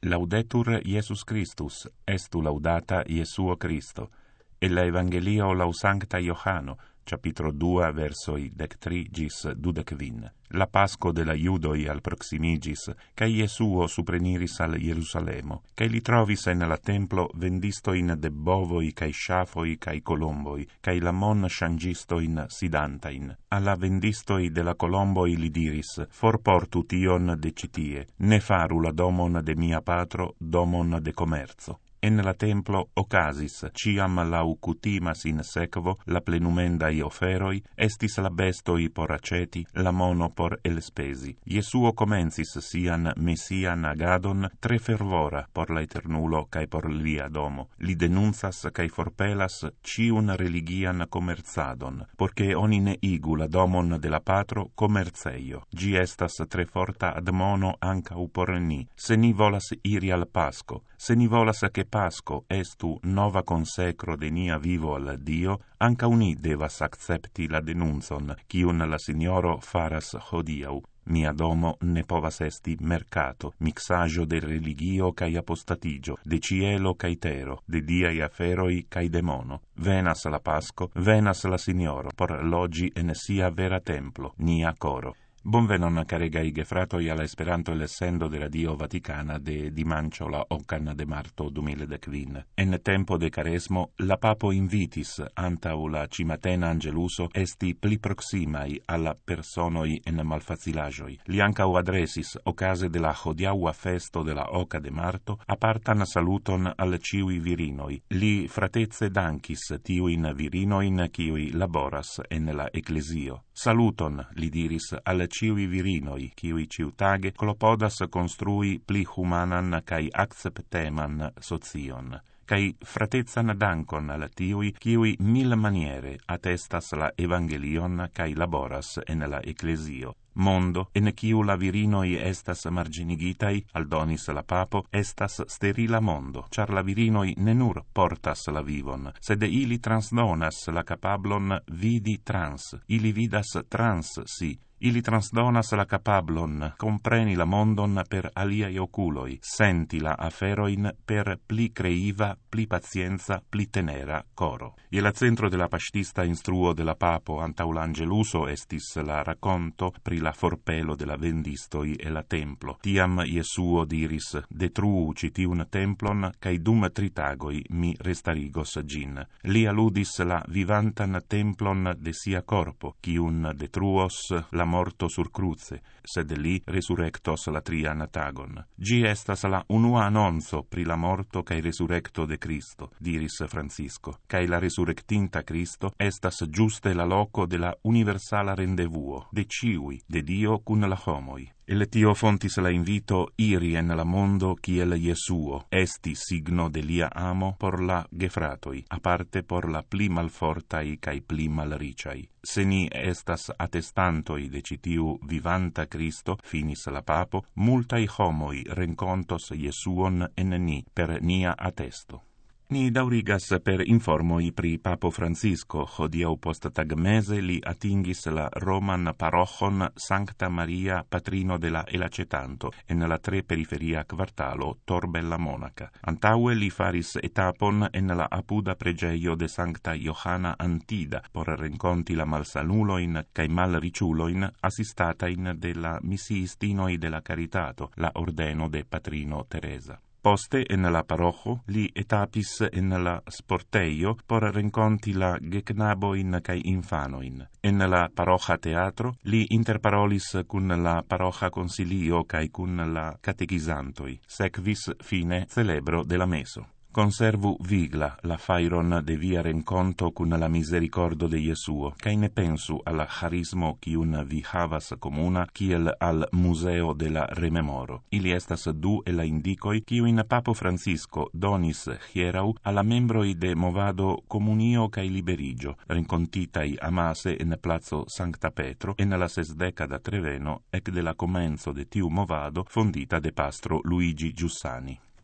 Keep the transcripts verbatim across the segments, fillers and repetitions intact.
Laudetur Iesus Christus, estu laudata Iesuo Christo. E la Evangelio lau Sancta Johano, capitolo due, versoi dectri gis dudecvin. La Pasco de la Iudoi al proximigis, cae Iesuo supreniris al Jerusalemo, cae li trovis en la templo vendistoin de bovoi, cae schafoi, cae colomboi, cae la mon shangistoin sidantain. Alla vendistoi de la colomboi li diris, forportu tion de citie, ne faru la domon de mia patro, domon de commerzo. En la templo ocasis, ciam lau cutimas in sequo, la plenumendai oferoi, estis la bestoi por aceti, la mono por elspesi. Iesuo comencis sian messian agadon tre fervora por la eternulo cae por lia domo. Li denunzas cae forpelas ciun religian commerzadon, porce oni ne igu la domon de la patro commerceio. Gi estas tre forta admono ancau por ni. Se ni volas iri al Pasco, se ni volas che Pasco estu nova consecro de nia vivo al Dio, anca uni devas accepti la denunzon, cium la Signoro faras hodiau. Mia domo ne povas esti mercato, mixaggio de religio cae apostatigio, de cielo cae tero, de diai aferoi cae demono. Venas la Pasco, venas la Signoro, por logi en sia vera templo, nia coro. Bonvenon caregai gefratoi alla Esperanto l'essendo de Radio Vaticana de dimancio la ocan de marto duemiladecvin. En tempo de caresmo, la papo invitis antau la cimatena angeluso esti pli proximai alla personoi en malfacilagioi. Li ancau adresis, ocase de la hodiaua festo de la oca de marto, apartan saluton al ciui virinoi. Li fratezze dancis tiuin virinoin ciui laboras en la ecclesio. Saluton, li diris, al ciui virinoi, ciui ciutage clopodas construi pli humanan cae accepteman socion, cae fratezzan dankon al tiui, ciui mil maniere attestas la evangelion cae laboras en la ecclesio. Mondo, en ciu la virinoi estas marginigitai, aldonis la papo, estas sterila mondo, char la virinoi ne nur portas la vivon, sed ili transdonas la capablon vidi trans, ili vidas trans si, ili transdonas la capablon compreni la mondon per aliai oculoi, senti la aferoin per pli creiva, pli pazienza, pli tenera coro. E la centro de la pastista instruo de la papo antau l'angeluso estis la racconto pri la forpelo de la vendistoi e la templo. Tiam Iesuo diris, detruu citiun templon, cae dum tritagoi mi restarigos gin. Li aludis la vivantan templon de sia corpo, cium detruos la morto sur cruce, sed li resurrectos la trian tagon. Gi estas la unua annonzo pri la morto cae resurrecto de Cristo, diris Francisco, cae la resurrectinta Cristo estas giuste la loco de la universala rendevuo, de ciui, de Dio cun la homoi. El tio fontis la invito iri en la mondo kiel Iesuo, esti signo de lia amo por la gefratoi, aparte por la pli malfortai cae pli malriciai. Se ni estas attestantoi de citiu vivanta Cristo, finis la papo, multai homoi rencontos Iesuon en ni per nia attesto. Ni daurigas per informoi pri Papo Francisco, hodiau post tagmese li atingis la Roman parochon Sancta Maria Patrino de la Elacetanto, en la tre periferia quartalo Tor Bella Monaca. Antaue li faris etapon en la apuda pregeio de Sancta Johana Antida, por renconti la malsanuloin cae malriciuloin assistatain de la missiistinoi de la Caritato, la ordeno de Patrino Teresa. Poste, en la parocho, li etapis en la sporteio por renconti la geknaboin cae infanoin. En la parocha teatro, li interparolis cun la parocha consilio cae cun la catechizantoi. Sequis fine celebro de la meso. Conservu vigla la fairon de via renconto cun la misericordo de Iesuo, cae ne pensu al charismo cium vi havas comuna, kiel al museo de la rememoro. Ili estas du e la indicoi ciuin Papo Francisco donis hierau alla membroi de movado Comunio cae Liberigio, rencontitai amase en plazo Sancta Petro, en la sesdecada treveno, ec de la comenzo de tiu movado fondita de pastro Luigi Giussani.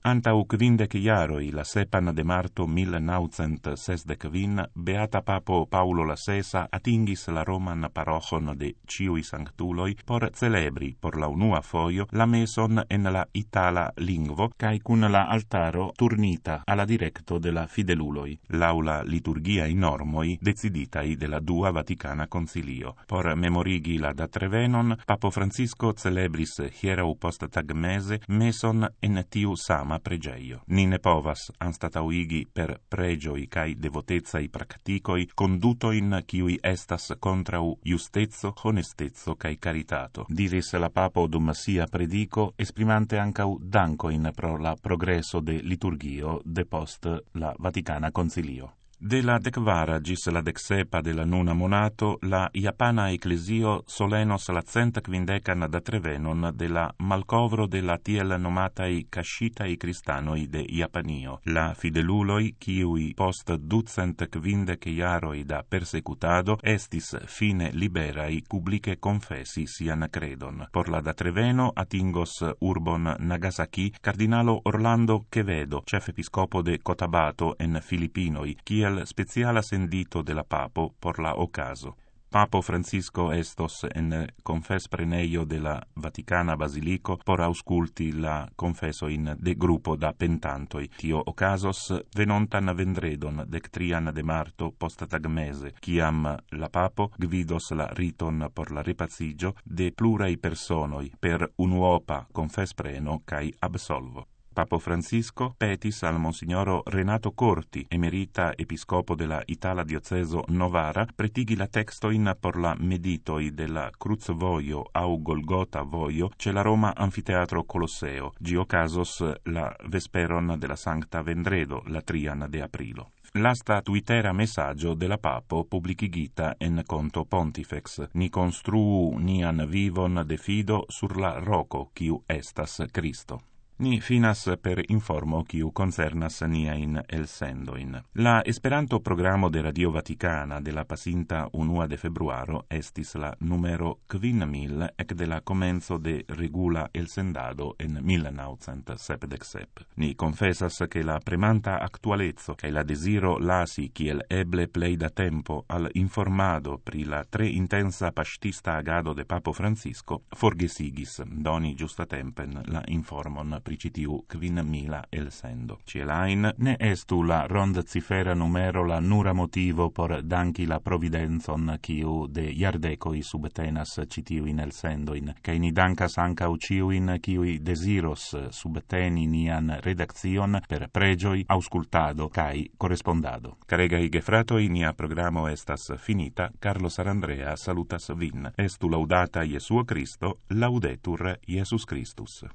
Antau quindec iaroi la sepan de marto mil naucent sesdecvin, beata papo Paulo la Sesa atingis la Roman parochon de ciui sanctuloi por celebri por la unua foio la meson en la itala lingvo, cae cun la altaro turnita alla directo de la fideluloi, l'aula liturgia in normoi deciditai de la dua Vaticana Concilio. Por memorigi la datrevenon, Papo Francisco celebris hierau post tagmese meson en tiu sama pregeio. Ni ne povas anstatauigi per pregioi cae devotezai practicoi condutoin kiui estas contrau justezzo, honestezzo cae caritato. Diris la Papo dum sia predico, esprimante ancau dancoin pro la progresso de liturgio depost la Vaticana Concilio. De la decvara gis la decsepa de la nuna monato, la Japana Ecclesio solenos la cent quindecan datrevenon de la malcovro de la tiel nomatai cascitai cristanoi de Japanio. La fideluloi, kiui post ducent quindec iaroi da persecutado, estis fine liberai publice confessi sian credon. Por la datreveno atingos urbon Nagasaki cardinalo Orlando Quevedo, chef episcopo de Cotabato en Filipinoi, kiel speciala sendito de la Papo por la ocaso. Papo Francisco estos en confes preneio de la Vaticana Basilico por ausculti la confeso in de gruppo da pentantoi. Tio ocasos venontan vendredon dectrian de marto post tagmese, ciam la Papo gvidos la riton por la repazigio de plurai personoi per unuopa confes preno cae absolvo. Papo Francisco petis al Monsignoro Renato Corti, emerita episcopo de la Itala Dioceso Novara, pretigi la textoin por la meditoi de la Cruz Voio au Golgota Voio ce la Roma Anfiteatro Colosseo, gio casos la vesperon de la Sancta Vendredo, la trian de aprilo. Lasta twittera messaggio de la Papo publicigita en conto Pontifex, ni construu nian vivon de fido sur la roco, quiu estas Cristo. Ni finas per informo quiu concernas niain elsendoin. La Esperanto programo de Radio Vaticana de la pasinta unua de februaro estis la numero quin mil ec de la comenzo de regula elsendado en mil naucent sepdecsep. Ni confesas che la premanta actualezzo cae la desiro lasi kiel eble plei da tempo al informado pri la tre intensa pastista agado de Papo Francisco forgesigis doni giustatempen la informon pricitiu quin mila elsendo. Cielain ne estu la rond cifera numero la nura motivo por danki la providenzon kiu de iardecoi subtenas citiuin elsendoin, cae ni dankas ancau ciuin kiui desiros subteni nian redaccion per pregioi, auscultado cae correspondado. Caregai gefratoi, nia programo estas finita. Carlo Sarandrea salutas vin. Estu laudata Iesuo Cristo, laudetur Iesus Christus.